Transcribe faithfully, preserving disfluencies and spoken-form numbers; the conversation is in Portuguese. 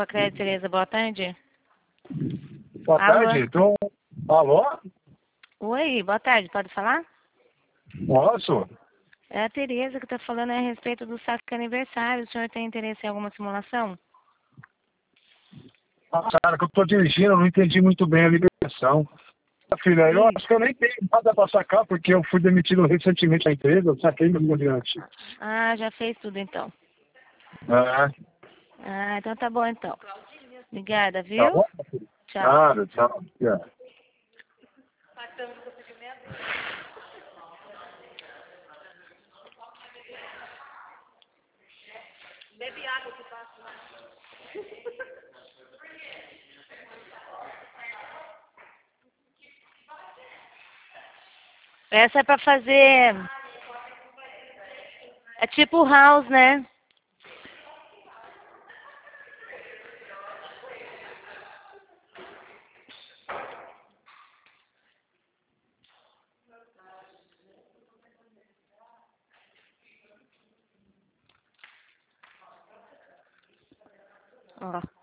a Cléia Tereza, boa tarde. Boa Alô? tarde, então... Alô? Oi, boa tarde, pode falar? Posso? É a Tereza que está falando a respeito do saque aniversário. O senhor tem interesse em alguma simulação? Ah, cara, que eu tô dirigindo, eu não entendi muito bem a liberação. Filha, eu Sim. acho que eu nem tenho nada pra sacar, porque eu fui demitido recentemente da empresa, eu saquei meu cliente. Ah, já fez tudo então. É, Ah, então tá bom então. Obrigada, tá viu? bom? Tchau. Nada, tchau. É. Essa é pra fazer... É tipo house, né? Ó.